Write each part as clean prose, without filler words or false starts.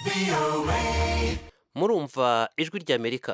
murumva ijwi ry'Amerika.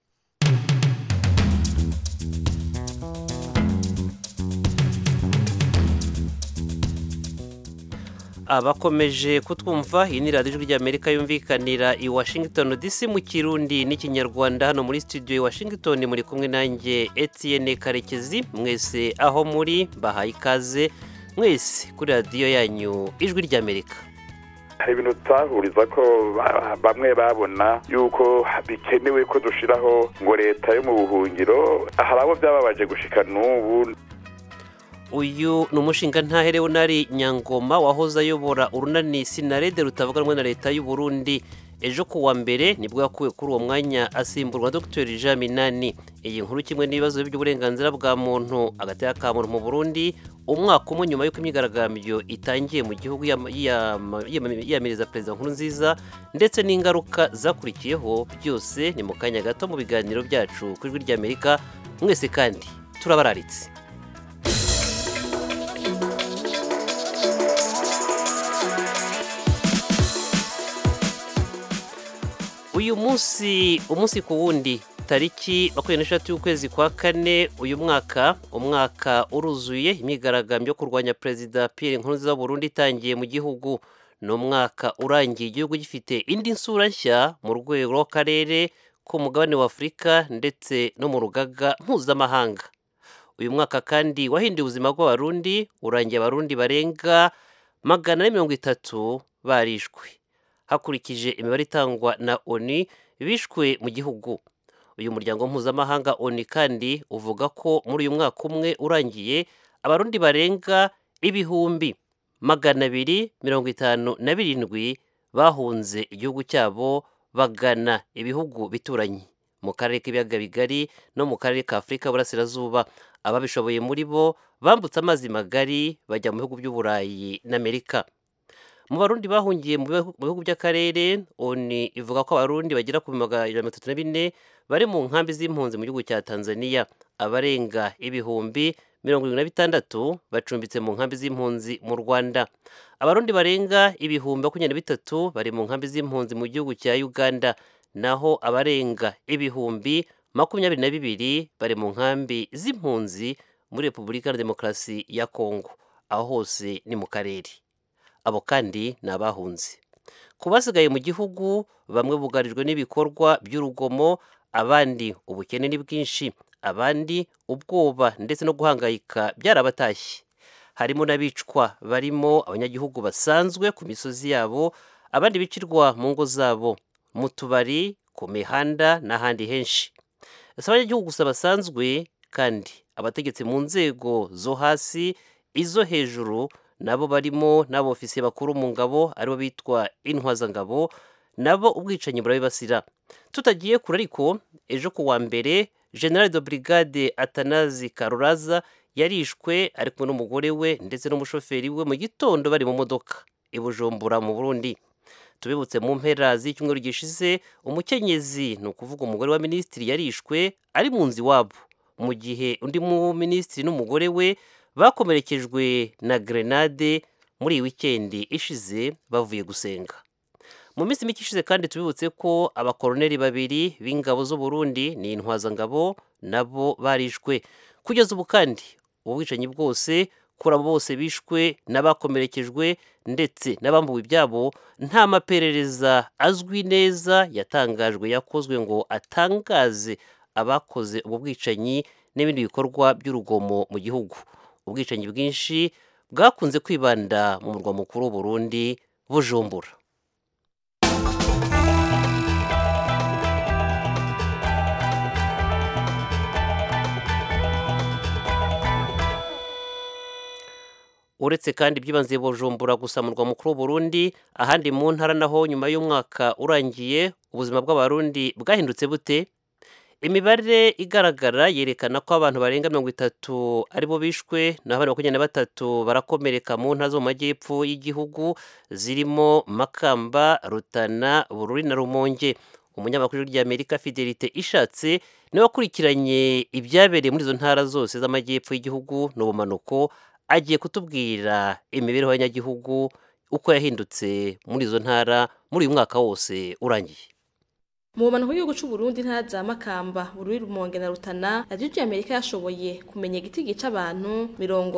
Abakomeje kutwumva, iyi ni radiyo ijwi ry'Amerika yumvikanira i Washington DC mu Kirundi n'ikinyarwanda. Hano muri studio i Washington muri kumwe nanjye Etienne Karekezi. Mwese aho muri bahaye ikaze mwese kuri radiyo yanyu ijwi ry'Amerika. Hari ibintu tutahuriza ko bamwe babona yuko bikenewe ko dushiraho ngo leta yo mu buhungiro, hari abo byababaje gushika n'ubu. Uyu ni umushingantahe Leonard Nyangoma wahoze ayobora urunani Sinarede rutavuga rumwe na leta y'u Burundi. Ejo kuwa mbere nibwo yakuwe kuri uwo mwanya asimburwa Dr Jean Minani. Iyi nkuru kimwe n'ibibazo by'uburenganzira bwa muntu agateka ka muntu mu Burundi umwaka umwe nyuma y'uko imyigaragambyo itangiye mu gihugu yiyamiriza Perezida Nkurunziza ndetse n'ingaruka zakurikiyeho, byose ni mu kanya gato mu biganiro byacu ku ijwi ry'Amerika. Mwese kandi turabararitse. Uyu munsi ku wundi tariki 26 y'ukwezi kwa kane uyu umwaka uruzuye imyigaragambyo yo kurwanya Perezida Pierre Nkurunziza w'Uburundi itangiye mu gihugu. No mwaka urangiye igihugu gifite indi nsura nshya mu rwego rw'akarere ku mugabane wa Afurika ndetse no mu rugaga mpuzamahanga. Uyu mwaka kandi wahinduye ubuzima bw'abarundi, urangiye abarundi barenga 130 barishwe. Hakurikije imibare itangwa na ONU bishwe mu gihugu. Uyu muryango mpuzamahanga ONU kandi uvuga ko muri uyu mwaka umwe urangiye abarundi barenga 257 bahunze igihugu cyabo bagana ibihugu bituranye mu karere k'ibiyaga bigari no mu karere ka Afurika y'Uburasirazuba. Ababishoboye muri bo bambutse amazi magari bajya mu bihugu by'Uburayi n'Amerika. Mu barundi bahungiye mu bihugu by'akarere, ONU ivuga ko abarundi bagera ku 134 bari mu nkambi z'impunzi mu gihugu cya Tanzania. Abarenga 76,000 bacumbitse mu nkambi z'impunzi mu Rwanda. Abarundi barenga 23,000 bari mu nkambi z'impunzi mu gihugu cya Uganda. Naho abarenga 22,000 bari mu nkambi z'impunzi muri Repubulika ya Demokarasi ya Kongo. Aho hose ni mu karere. Abo kandi ni abahunze. Ku basigaye mu gihugu, bamwe bugarijwe n'ibikorwa by'urugomo, abandi ubukene ni bwinshi, abandi ubwoba ndetse no guhangayika byarabatashye. Harimo n'abicwa barimo abanyagihugu basanzwe ku misozi yabo, abandi bicirwa mu ngo zabo, mu tubari, ku mihanda n'ahandi henshi. Si abanyagihugu gusa basanzwe kandi abategetsi mu nzego zo hasi, izo hejuru nabo barimo n'abofisiye bakuru mu ngabo aribo bitwa intwazangabo, nabo ubwicanyi burabibasira. Tutagiye kure ariko, ejo kuwa mbere General de Brigade Atanazi Karuraza yarishwe ari kumwe n'umugore we ndetse n'umushoferi we mu gitondo bari mu modoka i Bujumbura mu Burundi. Tubibutse mu mpera z'icyumweru gishize, umukenyezi ni ukuvuga umugore wa minisitiri yarishwe ari mu nzu iwabo, mu gihe undi mu minisitiri n'umugore we bakomerekejwe na grenade muri iyi wikendi ishize bavuye gusenga. Mu minsi mike ishize kandi tubibutse ko abakoloneli 2 b'ingabo z'u Burundi ni intwazangabo nabo barishwe. Kugeza ubu kandi ubwicanyi bwose kuri abo bose bishwe n'abakomerekejwe ndetse n'abambuwe ibyabo nta maperereza azwi neza yatangajwe yakozwe ngo atangaze abakoze ubu bwicanyi n'ibindi bikorwa by'urugomo mu gihugu. Ubwicanyi bwinshi bwakunze kwibanda mu murwa mukuru w'u Burundi, Bujumbura. Uretse kandi byibanze Bujumbura gusa mu murwa mukuru w'u Burundi, ahandi mu ntara naho nyuma y'umwaka urangiye ubuzima bw'abarundi bwahindutse bute? Imibare igaragara yerekana ko abantu barenga 30 aribo bishwe na 23 barakomereka mu ntara zo mu majyepfo y'igihugu zirimo Makamba, Rutana, Bururi na Rumonge. Umunyamakuru w'Amerika Fidelite Ishatse niwe wakurikiranye ibyabereye muri izo ntara zose z'amajyepfo y'igihugu n'ubumanuko, agiye kutubwira imibereho y'abanyagihugu uko yahindutse muri izo ntara muri uyu mwaka wose urangiye. Mu bumanuko bw'igihugu c'u Burundi ntara za Makamba, Bururi, Rumonge na Rutana, Radio Amerika yashoboye kumenya igitigi c'abantu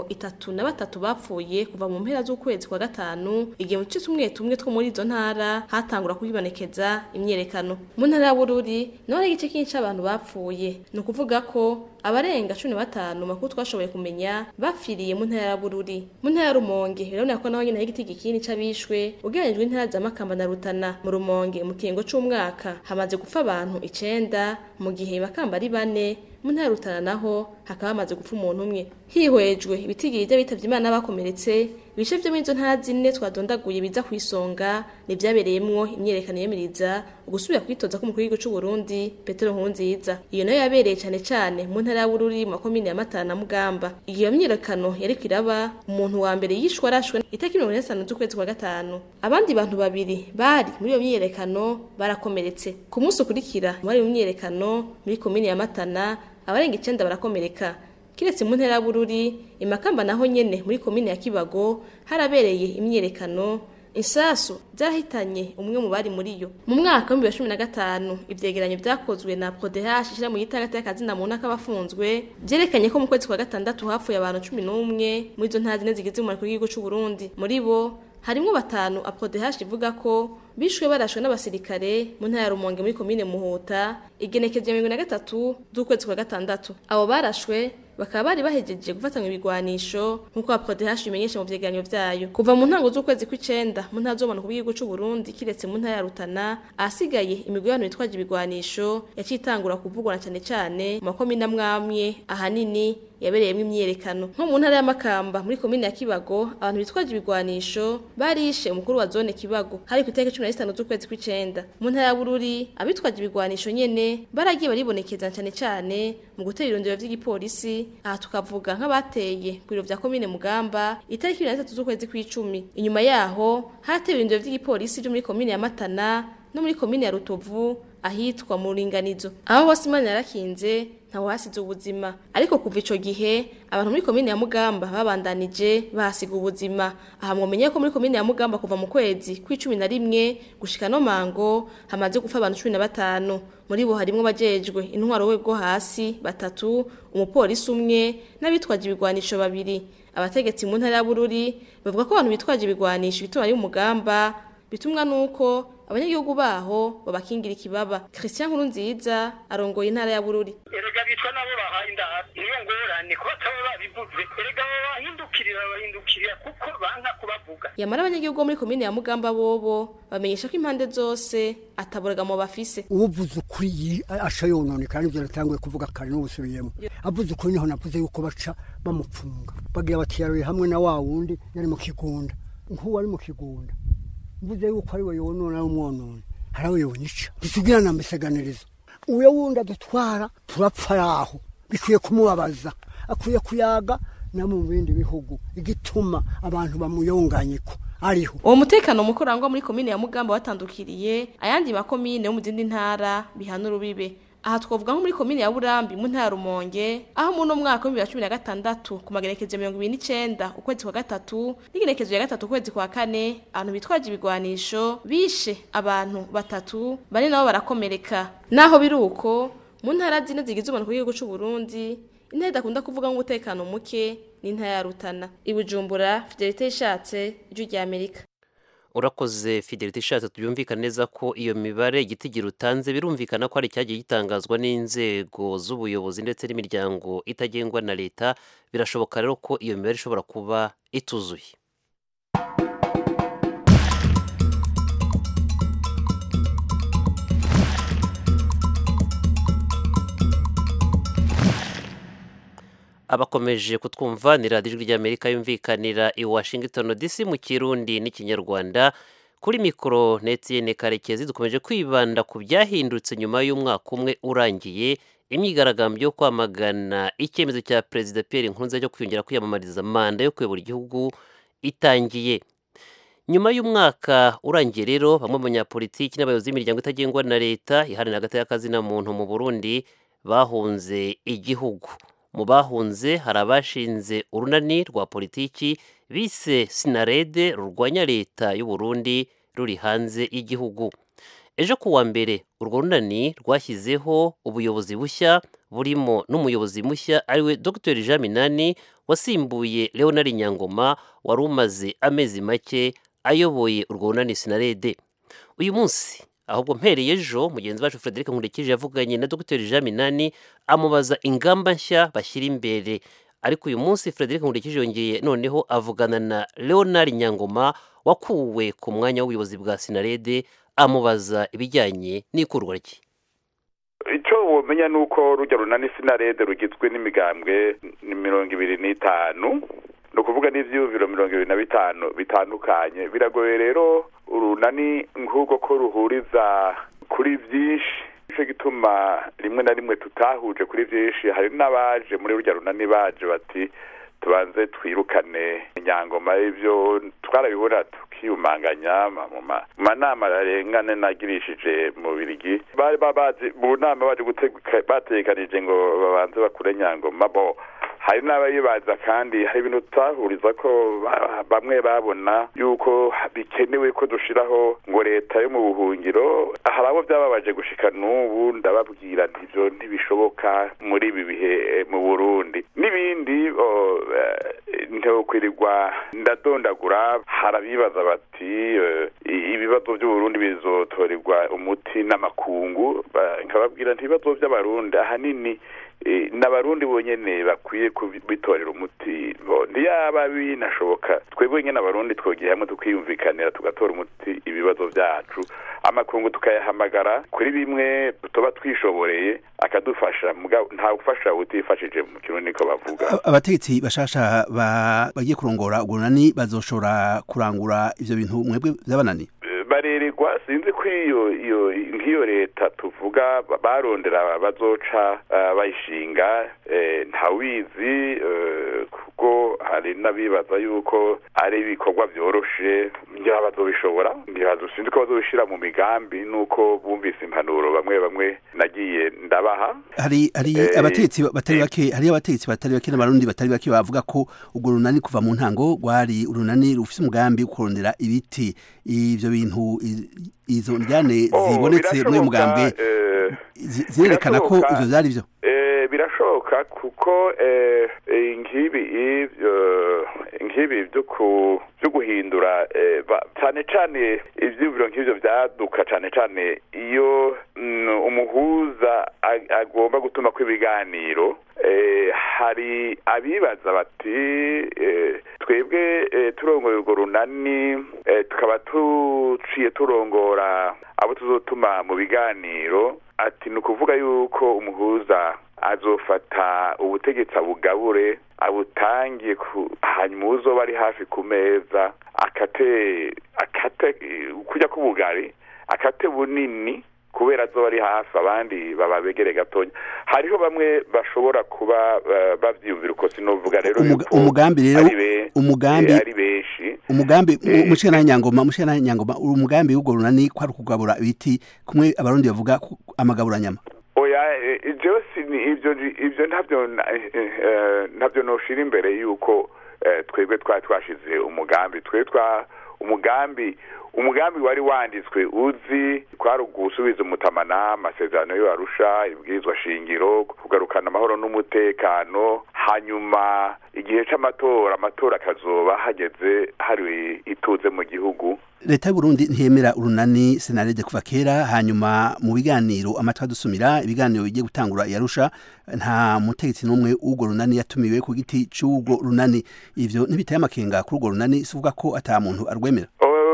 33 bapfuye kuva mu mpera z'ukwezi kwa gatanu, igihe mu duce tumwe two muri izo ntara hatangura kwibonekeza imyerekano. Mu ntara ya Bururi naho ari igice kinini c'abantu bapfuye, ni ukuvuga ko abarenga 15 makuru twashoboye kumenya bapfiriye mu ntara ya Bururi. Mu ntara ya Rumonge biraboneka ko naho nyine hari igitigi kinini c'abishwe, ugereranijwe n'intara za Makamba na Rutana. Mu Rumonge mu kiringo c'umwaka hamaze gupfa abantu 9, mu gihe Makamba ari 4, mu ntara ya Rutana naho hakaba hamaze gupfa umuntu umwe. Hihwejwe ibitigiri by'abitavye Imana bakomeretse, ibice vyo muri izo ntara zine twadondaguye biza kwisonga ni vyabereyemwo imyerekano yemiriza ugusubira kwitoza ko umukuru w'igihugu c'u Burundi Petero Nkurunziza. Iyo nayo yabereye cane mu ntara ya Bururi mu komine ya Matana na Mugamba. Iyo myerekano yari kwiraba, umuntu wa mbere yishwe arashwe itariki 25 z'ukwezi kwa gatanu. Abandi bantu babiri bari muri iyo myerekano barakomeretse. Ku munsi ukurikira muri iyo myerekano muri komine ya Matana abarenga 9 barakomereka. Kiretse mu ntara ya Bururi, Imakamba naho nyene muri komine ya Kibago harabereye imyerekano, insasu zarahitanye umwe mu bari muri yo. Mu mwaka wa 2015 ivyegeranyo vyakozwe na PRODH ishira mu gitagata y'akazina mu ntaka bafunzwe vyerekanye ko mu kwezi kwa gatandatu hapfuye abantu 11 muri izo ntara zine zigize umuryango w'igihugu c'u Burundi. Muri bo harimwo 5 PRODH ivuga ko bishwe barashwe n'abasirikare mu ntara ya Rumonge muri komine Muhuta igenekeje 23 z'ukwezi kwa gatandatu. Abo barashwe bakaba bari bahejeje gufatanya ibigwanisho nkuko PRODH bimenyesha mu vyegeranyo vyayo. Kuva mu ntango z'ukwezi kw'icenda mu ntara z'ubumanuko bw'igihugu c'u Burundi kiretse mu ntara ya Rutana ahasigaye imigwano yitwaje ibigwanisho yacitangura kuvugwa cane mu makomine amwamwe ahanini yabereyemwo imyerekano. Nko mu ntara ya Makamba muri komine ya Kibago abantu bitwaje ibigwanisho barishe umukuru wa zone Kibago hari ku itariki 15 z'ukwezi kw'icenda. Mu ntara ya Bururi abitwaje ibigwanisho nyene baragiye baribonekeza cane mu gutera irondero vy'igipolisi. Aha tukavuga nk'abateye ku biro vya komine Mugamba itariki 23 z'ukwezi kw'icumi. Inyuma yaho hatewe irondero vy'igipolisi byo muri komine ya Matana no muri komine ya Rutovu ahitwa mu Ringanizo. Aho hose Imana yarakinze ntaho hasize ubuzima, ariko kuva ico gihe abantu muri komine ya Mugamba babandanije bahasiga ubuzima. Aha mwomenye ko muri komine ya Mugamba kuva mu kwezi kw'icumi gushika no mango hamaze gupfa abantu 15. Muri bo harimwo bajejwe intwaro wego hasi 3, umupolisi umwe n'abitwaje ibigwanisho 2. Abategetsi mu ntara ya Bururi bavuga ko abantu bitwaje ibigwanisho bituma ari umugamba bitumwa nuko abanyagihugu baho babakingira ikibaba. Christian Nkurunziza arongoye intara ya Bururi. Erega bitwa nabo bahaye indahari niyo ngorane ko atabo babivuze. Erega bahindukirira kuko banka kubavuga. Yamara abanyagihugu muri komine ya Mugamba bobo bamenyesha ko impande zose ataboragamo bafise. Ubuvuze ukuri asha yonone kandi byo ratanguye kuvuga kare n'ubusubiyemo. Avuze ukuri niho navuze yuko baca bamupfunga. Bagira batiyaruye hamwe na wa wundi yari mu kigunda. Nkuko ari mu kigunda. Mvuze yuko ari we yonona umwonone harawe yonica bitugira na mbiseganirizo uyo wunda dutwara turapfa raho bikwiye kumubabaza akwiye kuyaga na mu bindi bihugu igituma abantu bamuyonganyiko ariho. Uwo mutekano mukorangwa muri komine ya Mugamba watandukiriye ayandi makomine yo mu zindi ntara bihana urubibe. Aha twovuga nko muri komine ya Burambi mu ntara Rumonge aho mu no mwaka wa 2016 ku magerekezo 29 ukwezi kwa gatatu n'igerekezo ya gatatu ukwezi kwa kane abantu bitwaje ibigwanisho bishe abantu 3 bane nabo barakomereka. Naho biruko mu ntara zine zigize umuntu w'igihugu c'u Burundi intara idakunda kuvuga ngo umutekano muke ni intara ya Rutana. Ibujumbura Fidelite ishatse ijwi rya Amerika. Urakoze Fidelite ishatse tubyumvikana neza ko iyo mibare igitigira utanze birumvikana ko ari cyagiye gitangazwa n'inzego z'ubuyobozi ndetse n'imiryango itagengwa na leta. Birashoboka rero ko iyo mibare ishobora kuba ituzuye. Abakomeje kutwumva ni radiyo ijwi ry'Amerika yumvikanira i Washington DC mu Kirundi n'Ikinyarwanda. Kuri mikoro Etienne Karekezi dukomeje kwibanda ku byahindutse nyuma y'umwaka umwe urangiye imyigaragambyo yo kwamagana icyemezo cya Perezida Pierre Nkurunziza cyo kwiyongera kwiyamamariza manda yo kuyobora igihugu itangiye. Nyuma y'umwaka urangiye rero bamwe mu banyapolitiki n'abayobozi b'imiryango itagengwa na leta iharanira hagati y'akazi na muntu mu Burundi bahunze igihugu. mu bahunze hari abashinze urunani rwa politiki bise Sinarede rurwanya leta y'u Burundi ruri hanze y'igihugu. Ejo kuwa mbere urwo runani rwashyizeho ubuyobozi bushya burimo n'umuyobozi mushya ariwe Dr Jean Minani wasimbuye Leonard Nyangoma wari umaze amezi make ayoboye urwo runani Sinarede. Uyu munsi ahubwo mpereye ejo mugenzi wacu Frederic Nkurikije yavuganye na Dr Jean Minani amubaza ingamba nshya bashyira imbere, ariko uyu munsi Frederic Nkurikije yongeye noneho avugana na Leonard Nyangoma wakuwe ku mwanya w'ubuyobozi bwa Sinarede amubaza ibijyanye n'ikurwa rye. Icyo womenya nuko rujya runani Sinarede rugizwe n'imigambwe 25, no kuvuga n'ivyumviro 25 bitandukanye. Biragoye rero urunani nk'uko ko ruhuriza kuri byinshi, cyo gituma rimwe na rimwe tutahuje kuri byinshi. Hari n'abaje muri rujya runani baje bati tubanze twirukane Nyangoma, ivyo twarabibona tukiyumanganya mu manama arengane nagirishije mu Birigi. Bari babazi mu nama baje batekanije ngo babanze bakure Nyangoma. Bo hari n'abayibaza kandi hari ibintu tutahuriza ko bamwe babona yuko bikenewe ko dushiraho ngo leta yo mu buhungiro. Hari abo byababaje gushika n'ubu ndababwira ivyo ntibishoboka muri ibi bihe mu Burundi. N'ibindi ntokwirirwa ndadondagura. Harabibaza bati ibibazo by'Uburundi bizotorerwa umuti n'amakungu. Nkababwira ntibibazo by'abarundi ahanini n'abarundi bonyene bakwiye kubitorera umuti. Ntiyaba binashoboka twebwe nyene abarundi twogiye hamwe tukiyumvikanira tugatora umuti ibibazo byacu, amakungu tukayahamagara kuri bimwe tuba twishoboreye akadufasha. Nta gufasha utifashije mu Kirundi niko bavuga. Abategetsi bashasha bagiye kurongora urunani bazoshora kurangura ivyo bintu mwebwe byabanani barererwa. Sinzi ko nk'iyo leta tuvuga barondera bazoca bayishinga, ntawizi kuko hari n'abibaza yuko ari ibikorwa byoroshe. ngira bazobishobora, ngira sinzi ko bazobishira mu migambi nuko bumvise impanuro bamwe nagiye ndabaha. Hari abategetsi batari bake, hari abategetsi batari bake n'abarundi batari bake bavuga ko ubwo runani kuva mu ntango rwari urunani rufise umugambi ukurondera ibiti. Ivyo bintu izo njyane zibonetse muri mugambwe zirerekana ko ivyo vyari vyo. Birashoboka kuko nkibi byo guhindura cyane ivy'ibiro nk'ivyo vyaduka cyane iyo umuhuza agomba gutuma ko ibiganiro. Hari abibaza bati twebwe turongoye urwo runani tukaba tuciye turongora abo tuzotuma mu biganiro, ati ni ukuvuga yuko umuhuza azofata ubutegetsi abugabure abutangiye hanyuma uzoba ari hafi ku meza akate kujya kubugari akate bunini kubera azoba ari hafi abandi bababegere gatonya. Hariho bamwe bashobora kuba bavyumvira uko sinovuga rero umugambi ari benshi umugambi mushana Nyangoma umugambi w'ubwo runani kwa kugabura ibiti kumwe abarundi bavuga amagabura nyama. Oya ivyo ntabyo noshira imbere yuko twebwe twashize umugambi umugambi wari wanditswe uzi kwari gusubiza umutamana amasezerano yo Arusha, ibwirizwa shingiro, kugarukana amahoro n'umutekano. Hanyuma igihe c'amatora akazoba hageze hari ituze mu gihugu. Leta y'u Burundi ntiyemera urunani Sinarede kuva kera. Hanyuma mu biganiro amatwa dusumira ibiganiro bigiye gutangura Arusha, nta mutegetsi n'umwe w'urwo runani yatumiwe ku giti c'urwo runani. Ivyo ntibitaye amakenga kuri urwo runani, sivuga ko ata muntu arwemera.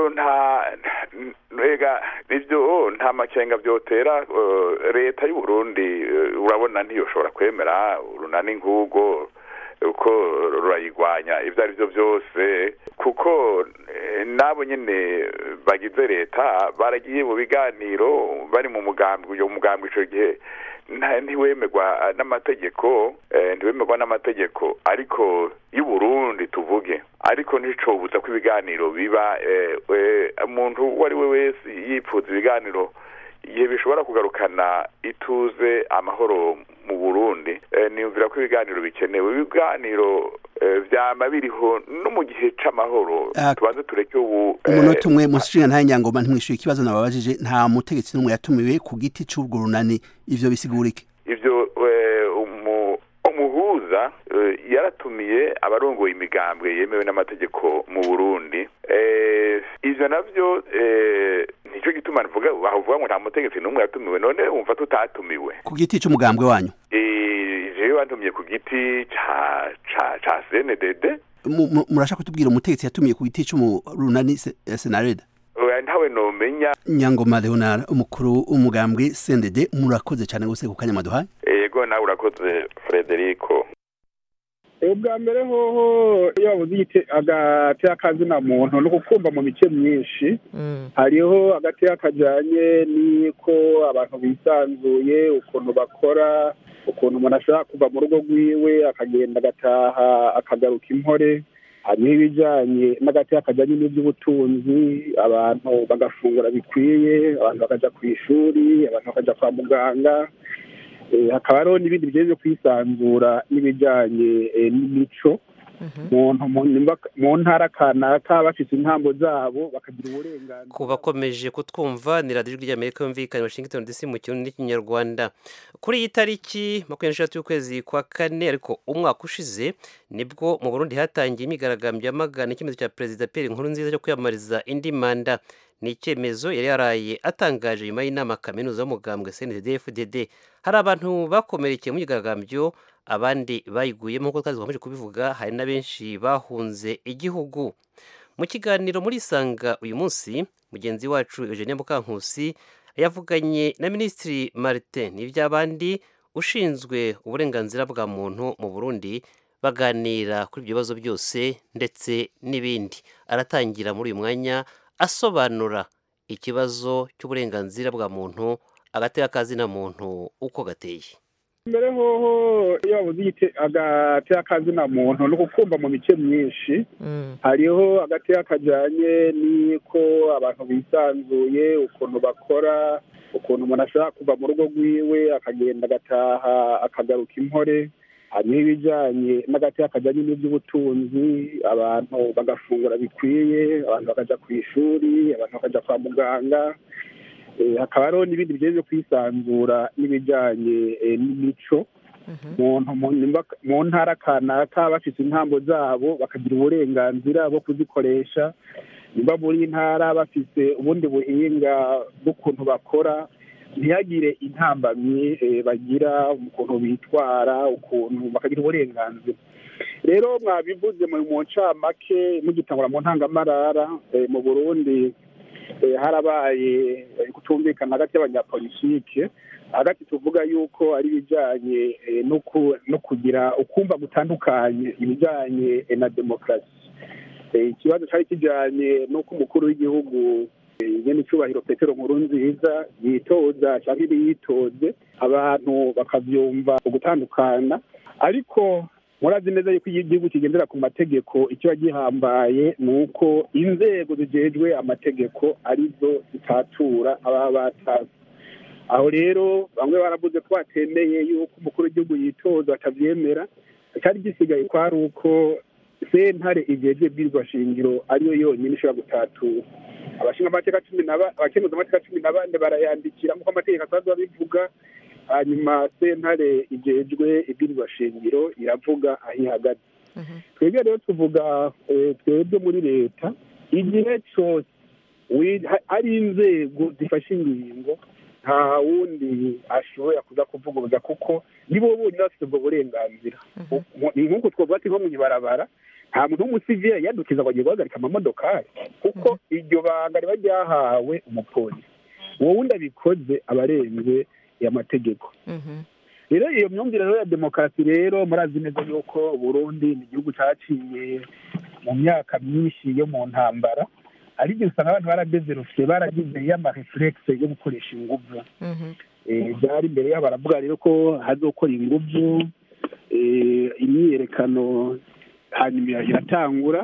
Ivyo nta makenga vyotera. Leta y'u Burundi urabona ntiyoshobora kwemera urunani nk'urwo uko rurayigwanya ivyo ari byo byose, kuko nabo nyene bagize leta baragiye mu biganiro bari mu mugambi. Uyo mugambi ico gihe ntiwemerwa n'amategeko ariko y'u Burundi tuvuge, ariko nticobuza ko ibiganiro biba. Umuntu uwo ari we wese yipfuza ibiganiro igihe bishobora kugarukana ituze amahoro mu Burundi, niyumvira ko ibiganiro bikenewe. Ibiganiro vyama biriho no mu gihe c'amahoro. Tubanze tureke ubu umunota umwe mushinga nta Nyangoma ntimwishuye ikibazo nababajije. Nta mutegetsi n'umwe yatumiwe ku giti c'urwo runani, ivyo bisigura iki? Ivyo umuhuza yaratumiye abarongoye imigambwe yemewe n'amategeko mu Burundi. Ivyo navyo nico gituma bavuga ngo nta mutegetsi n'umwe yatumiwe. None wumva tutatumiwe ku giti c'umugambwe wanyu? Jewe bantumiye ku giti ca CNDD. Murashaka kutubwira umutegetsi yatumiye ku giti c'umurunani Senareda? Ntawe nomenya. Nyangoma Leonard, umukuru umugambwe CNDD, murakoze cyane gose ku kanya maduhaye. Yego nawe urakoze Frederico. Ubwa mbere hoho iyo wabuze agati y'akazina muntu no kukumva mu mice myinshi, hariho agati y'akajanye niko abantu bisanzuye, ukuntu bakora, ukuntu umuntu ashobora kuva mu rugo rwiwe akagenda agataha akagaruka impore. Hariho ibijanye n'agati y'akajanye n'ivy'ubutunzi, abantu bagafungura bikwiye, abantu bakaja kw'ishuri, abantu bakaja kwa muganga. Hakaba hariho n'ibindi bijejwe kwisanzura n'ibijanye n'imico. Mu ntara kanaka bafite intambo zabo bakagira uburenganzira. Ku bakomeje kutwumva ni radiyo ry'Amerika yumvikana Washington DC mu kirundi n'ikinyarwanda. Kuri iyi tariki 26 y'ukwezi kwa kane ariko umwaka ushize nibwo mu Burundi hatangiye imyigaragambyo yamagana icyemezo cya Perezida Pierre Nkurunziza cyo kwiyamamariza indi manda. Ni icyemezo yari yaraye atangaje nyuma y'inama kaminuza y'umugambwe CNDD-FDD. Hari abantu bakomerekeye mu myigaragambyo, abandi bayiguyemo nk'uko twaje kubivuga, hari na benshi bahunze igihugu. Mu kiganiro muri Sanga uyu munsi, mugenzi wacu Eugenie Mukankusi yavuganye na Minisitiri Martin Nivyabandi ushinzwe uburenganzira bwa muntu mu Burundi, baganira kuri ibyo bibazo byose ndetse n'ibindi. Aratangira muri uyu mwanya asobanura ikibazo cy'uburenganzira bwa muntu, agateka kazina muntu uko gateye. Mbere hoho iyo wabuze agati y'akazina muntu no kukumva mu mice myinshi, hariho agati y'akajanye niko abantu bisanzuye, ukuntu bakora, ukuntu umuntu ashobora kuva mu rugo rwiwe akagenda agataha akagaruka impore. Hariho ibijanye n'agati y'akajanye n'ivy'ubutunzi, abantu bagafungura bikwiye, abantu bakaja kw'ishuri, abantu bakaja kwa muganga. Hakaba hariho n'ibindi bijejwe kwisanzura n'ibijanye n'imico. Mu ntara kanaka bafite intambo zabo bakagira uburenganzira bwo kuzikoresha. Nimba muri ntara bafite ubundi buhinga bw'ukuntu bakora, ntihagire intambamyi bagira ukuntu bitwara, ukuntu bakagira uburenganzira. Rero mwabivuze mu ncamake mugitangura mu ntangamarara, mu Burundi harabaye kutumvikana hagati y'abanyapolitike, hagati tuvuga yuko ari ibijanye no kugira ukumva gutandukanye ibijanye na demokarasi. Ikibazo cyari kijanye n'uko umukuru w'igihugu nyene icubahiro Petero Nkurunziza yitoza cyangwa yitoze, abantu bakavyumva ugutandukana. Ariko murazi neza yuko igihugu kigendera ku mategeko, icyo gihambaye nuko inzego zijejwe amategeko arizo zitatura ababa batazi. Aho rero bamwe baravuze ko batemeye yuko umukuru w'igihugu yitoza atavyemera, cyari gisigaye ko ari uko sentare ijejwe bwirwa shingiro ariyo yonyine ishobora gutatura. Abashinga amateka 14 barayandikira nk'uko amategeko asanzwe abivuga, hanyuma sentare ijejwe ibwirwa shingiro iravuga aho ihagaze. Twebwe rero tuvuga twebwe muri leta, igihe cyose ari inzego zifashe ingingo, nta wundi ashobora kuza kuvuguruza kuko nibo bonyine bafite ubwo burenganzira. Ni nk'uko twavuga ati nko mu ibarabara nta muntu w'umusivile yadukiza ngo agiye guhagarika amamodokari, kuko iryo banga riba ryahawe umupolisi. Uwo wundi abikoze abarenze amategeko. Rero iyo myumvire rero ya demokarasi rero murazi neza yuko Burundi ni igihugu cyaciye mu myaka myinshi yo mu ntambara, ariko usanga abantu baradevelope baragize y'amareflexe yo gukoresha inguvu. Byari imbere yabo baravuga rero ko hazokora inguvu, imyiyerekano hanyuma iratangura.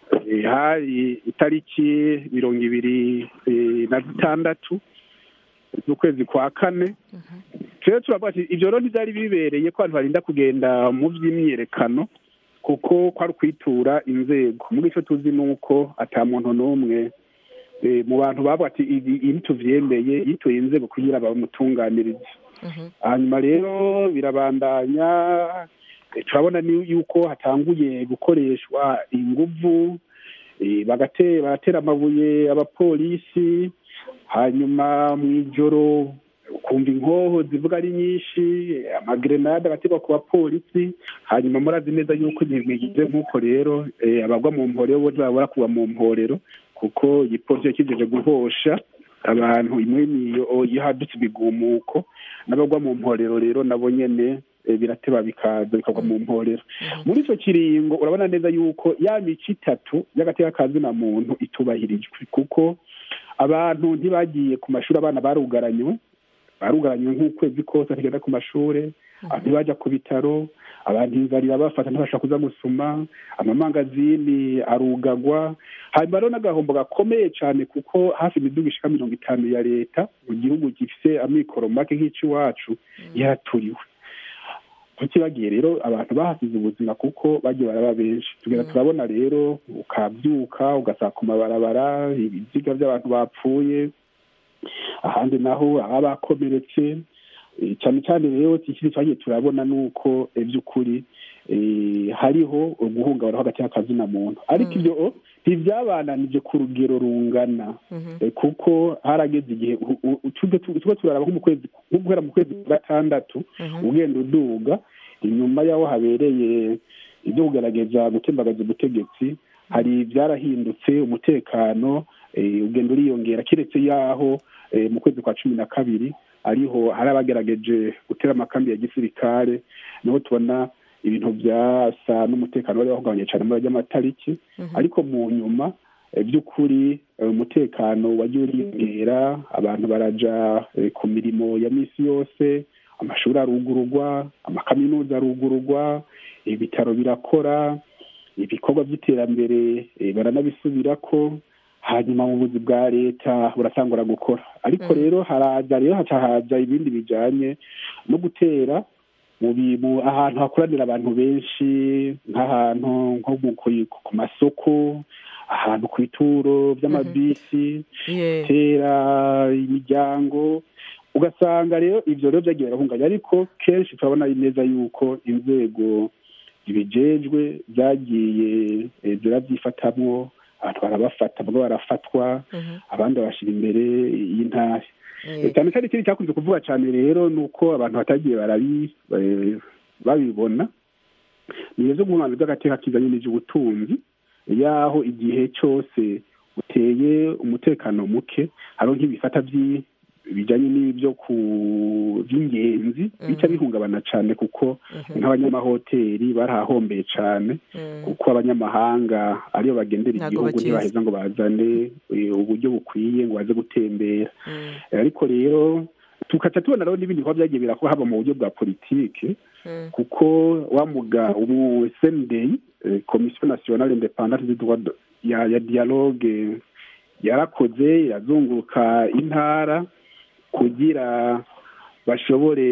Hari itariki 26 z'ukwezi kwa kane rero turavuga ati ibyo rero ntibyari bibereye ko abantu barinda kugenda mu by'imyiyerekano kuko kwari ukwitura inzego muri icyo tuzi ni uko ata muntu n'umwe mu bantu bavuga ati ibi tuvyemeye yituye inzego kugira bamutunganirize hanyuma rero birabandanya turabona yuko hatanguye gukoreshwa inguvu baratera amabuye abapolisi hanyuma mw'ijoro ukumva inkoho zivuga ari nyinshi amagrenade agategwa ku bapolisi hanyuma murazi neza yuko bigize nk'uko rero abagwa mu mporero bo babura kuba mu mporero kuko igipolisi kijeje guhosha abantu imwe niyo yihadutse ibigumuko n'abagwa mu mporero rero nabo nyene birateba bikagwa mu mporero muri icyo kiringo urabona neza yuko ya mico itatu y'agateka kazina muntu itubahirijwe kuko abantu ntibagiye ku mashuri abana barugaranywe nk'ukwezi kose bagenda ku mashuri ntibajya ku bitaro abantu inzara irabafata ntibasha kuza gusoma amamangazini arugagwa hanyuma rero n'agahombo gakomeye cyane kuko hafi imiduga ishika 50 ya leta mu gihugu gifise amikoro make nk'icy'iwacu yaraturiwe tukibagiye rero abantu bahasize ubuzima kuko bagiye baraba benshi tugera turabona rero ukabyuka ugasaka ku mabarabara ibiziga by'abantu bapfuye ahandi naho aba bakomeretse cyane cyane rero ikindi twagiye turabona nuko by'ukuri hariho uguhungabana hagati y'akazina muntu ariko ibyo ntibyabananije ku rugero rungana kuko harageze igihe tuba turaraba guhera mu kwezi kwa gatandatu ugenda uduga inyuma y'aho habereye ibyo kugaragaza gutembagaza ubutegetsi hari byarahindutse umutekano ugenda uriyongera keretse y'aho mu kwezi kwa 12 ariho hari abagerageje gutera amakambi ya gisirikare niho tubona ibintu byasa n'umutekano wari wahungabanye cyane muri ry'amatariki ariko mu nyuma by'ukuri umutekano wagiye uriyongera abantu baraja ku mirimo ya misi yose amashuri arugururwa amakaminuza arugururwa ibitaro birakora ibikorwa by'iterambere baranabisubirako hanyuma mu buzi bwa leta buratangura gukora ariko rero haca ibindi bijanye no gutera ahantu hakoranira abantu benshi nk'ahantu nko ku masoko ahantu ku bituro by'amabisi gutera imiryango ugasanga rero ibyo rero byagiye birahunganya ariko kenshi turabona neza yuko inzego zibijejwe zagiye zirabyifatamwo abantu barabafata bamwe barafatwa abandi babashyira imbere y'intare cyane cyane ikindi cyakunze kuvuga cyane rero ni uko abantu batagiye babibona ni zo guhangana by'agateka kizanye n'iby'ubutunzi yaho igihe cyose uteye umutekano muke hariho nk'ibifata bijyanye n'ibyo by'ingenzi bica bihungabana cyane kuko nk'abanyamahoteli barahahombeye cyane kuko abanyamahanga ariyo bagendera igihugu ntibaheza ngo bazane uburyo bukwiye ngo baze gutembera ariko rero tukaca tubona rero n'ibindi bikorwa byagiye birakorwa haba mu buryo bwa politike kuko wamuga ubu SNDI Commission Nationale Indépendante du Droit ya dialogue yarakoze irazunguruka intara kugira bashobore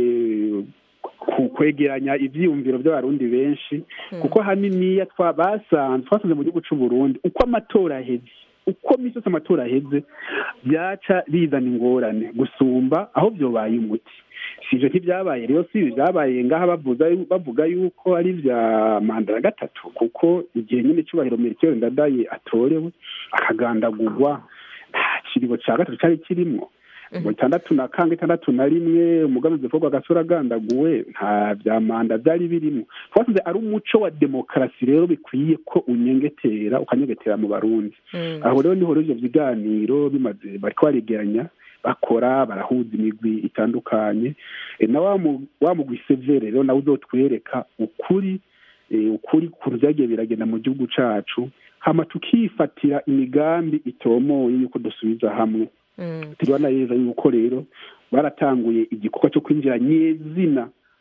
kwegeranya ivyiyumviro by'abarundi benshi kuko hanini twasanze mu gihugu cy'u Burundi uko amatora aheze uko misose amatora aheze byaca bizana ingorane gusumba aho byobaye umuti sivyo ntibyabaye rero byabaye ngaha bavuga yuko ari vya manda ya gatatu kuko igihe nyine cyubahiro Melchior Ndadaye atorewe akagandagurwa nta kiribo ca gatatu cyari kirimo mu 6/61 umugambi uvuga gasura agandaguwe nta bya manda byari birimo twasize ari umuco wa demokrasi rero bikwiye ko unyengetera ukanyegetera mu Barundi aho rero niho rero biganiro bimaze bariko barigeranya bakora barahuza imigwi itandukanye na wa mugwi severe rero nawe uzotwereka ukuri ku byagiye biragenda mu gihugu cacu hama tukifatira imigambi itomoye yuko dusubiza hamwe tubona neza yuko rero baratanguye igikorwa cyo kwinjira nyezina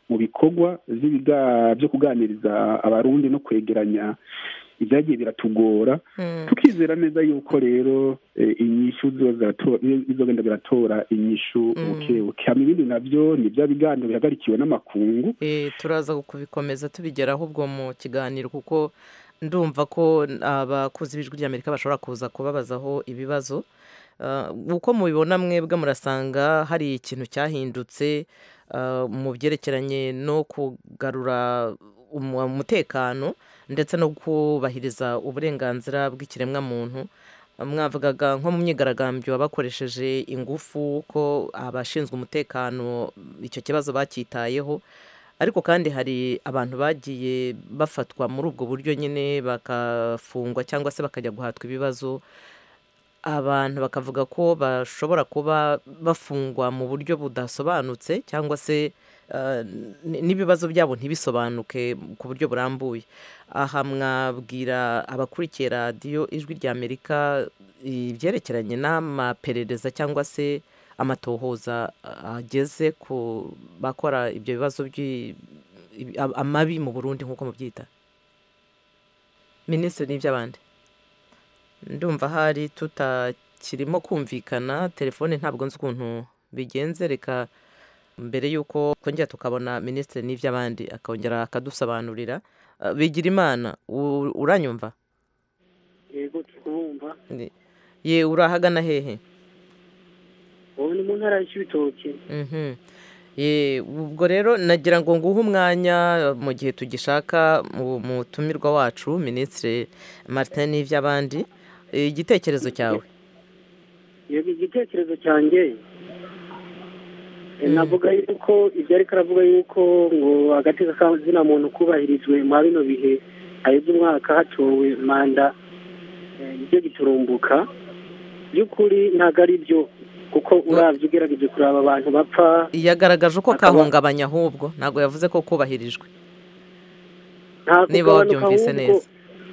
mu bikorwa byo kuganiriza abarundi no kwegeranya ibyagiye biratugora tukizera neza yuko rero inyishu izogenda biratora inyishu buke hama ibindi navyo ni bya biganiro bihagarikiwe n'amakungu turaza kubikomeza tubigeraho ubwo mu kiganiro kuko ndumva ko abakozi b'ijwi ry'Amerika bashobora kuza kubabazaho ibibazo uko mubibona mwebwe murasanga hari ikintu cyahindutse mu byerekeranye no kugarura umutekano ndetse no kubahiriza uburenganzira bw'ikiremwamuntu mwavugaga nko mu myigaragambyo bakoresheje ingufu ko abashinzwe umutekano icyo kibazo bacyitayeho ariko kandi hari abantu bagiye bafatwa muri ubwo buryo nyine bakafungwa cyangwa se bakajya guhatwa ibibazo abantu bakavuga ko bashobora kuba bafungwa mu buryo budasobanutse cyangwa se n'ibibazo byabo ntibisobanuke ku buryo burambuye aha mwabwira abakurikiye radiyo ijwi ry'Amerika ibyerekeranye n'amaperereza cyangwa se amatohoza ageze ku bakora ibyo bibazo amabi mu Burundi nk'uko mubyita minisitiri n'iby'abandi ndumva hari tutakirimo kumvikana telefone ntabwo nzi ukuntu bigenze reka mbere y'uko twongera tukabona minisitiri n'iby'abandi akongera akadusobanurira bigira imana uranyumva yego twumva ye urahagana hehe ubu ni mu ntara y'Ibitoke ubwo rero nagira ngo nguhe umwanya mu gihe tugishaka mutumirwa wacu minisitiri Martin n'iby'abandi igitekerezo cyawe yego igitekerezo cyanjye navuga yuko ibyo ariko aravuga yuko ngo agateka k'azina muntu kubahirijwe muri bino bihe haheze umwaka hatowe manda ibyo giturumbuka by'ukuri ntabwo ari byo kuko urabye ugerageje kuraba abantu bapfa yagaragaje uko kahungabanya ahubwo ntabwo yavuze ko kubahirijwe niba wabyumvise neza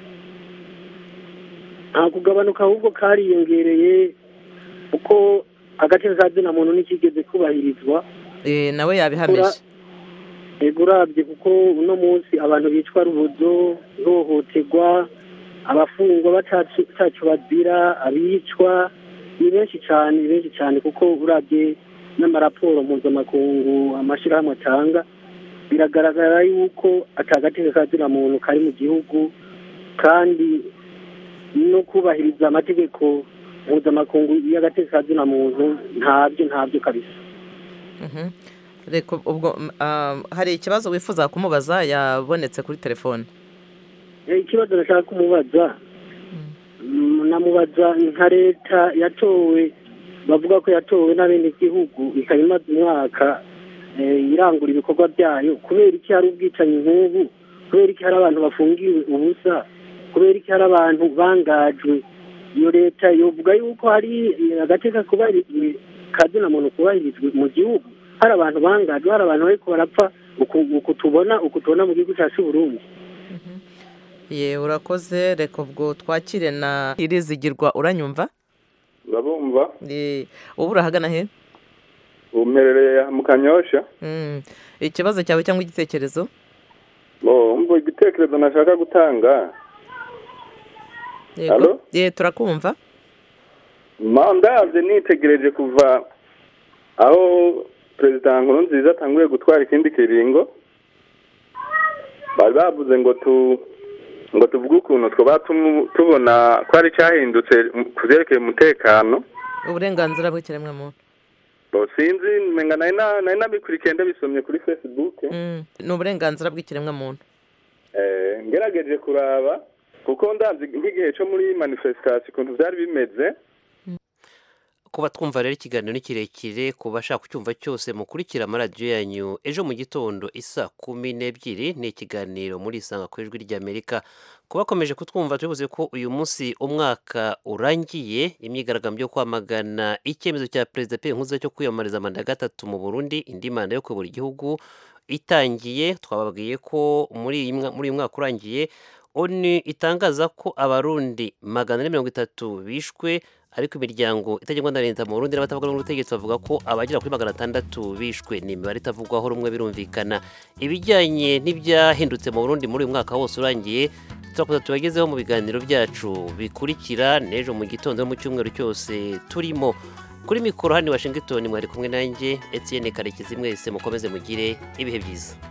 nta kugabanuka ahubwo kariyongereye kuko agateka k'azina muntu ntikigeze kubahirizwa nawe yabihamije yego urabye kuko uno munsi abantu bicwa rubozo ihohoterwa abafungwa batacyo bazira abicwa ni benshi cyane kuko urabye n'amaraporo mpuzamakungu amashyirahamwe atanga biragaragara yuko atagateka k'azina muntu kari mu gihugu kandi no kubahiriza amategeko mpuzamakungu y'agateka k'azina muntu ntabyo kabisa reka ubwo hari ikibazo wifuza kumubaza yabonetse kuri telefone ikibazo nashaka kumubaza namubaza nka leta yatowe bavuga ko yatowe n'abenegihugu ikaba imaze umwaka irangura ibikorwa byayo kubera iki hari ubwicanyi nk'ubu kubera iki hari abantu bafungiwe ubusa kubera iki hari abantu bangajwe iyo leta yovuga yuko hari agateka kubahirijwe kazina muntu kubahirijwe mu gihugu hari abantu bangajwe hari abantu bariko barapfa uku tubona mu gihugu cyacu Burundi ye urakoze reka ubwo twakire na Irizigirwa uranyumva urabumva ubu urahagana he umerereye mu Kanyosha ikibazo cyawe cyangwa igitekerezo umva igitekerezo nashaka gutanga yego turakumva ndabyo nitegereje kuva aho perezida Nkurunziza atanguye gutwara ikindi kiringo bari bavuze ngo tuvuge ukuntu twaba tubona ko hari cyahindutse ku byerekeye umutekano uburenganzira bw'ikiremwamuntu sinzi nari nabikurikiye ndabisomye kuri Facebook ni uburenganzira bw'ikiremwamuntu ngerageje kuraba kuko ndazi nk'igihe cyo muri manifestation ukuntu byari bimeze kuba twumva rero ikiganiro ni kirekire ku bashaka kucyumva cyose mukurikira amaradiyo yanyu ejo mu gitondo isa 12:00 ni ikiganiro muri isanga ku ijwi ry'Amerika kuba bakomeje kutwumva tubivuze ko uyu munsi umwaka urangiye imyigaragambyo yo kwamagana icyemezo cya perezida Pierre Nkurunziza cyo kwiyamamariza manda ya gatatu mu Burundi indi manda yo kuyobora igihugu itangiye twababwiye ko muri uyu mwaka urangiye ONU itangaza ko abarundi 430 bishwe ariko imiryango itagengwa na leta mu Burundi n'abatavuga rumwe n'ubutegetsi bavuga ko abagera kuri 600 bishwe. Ni imibare itavugwaho rumwe birumvikana. Ibijyanye n'ibyahindutse mu Burundi muri uyu mwaka wose urangiye turakoze tubagezeho mu biganiro byacu bikurikira n'ejo mu gitondo no mu cyumweru cyose turimo. Kuri mikoro hano Washington mwari kumwe nanjye Etienne Karekezi, mwese mukomeze mugire ibihe byiza.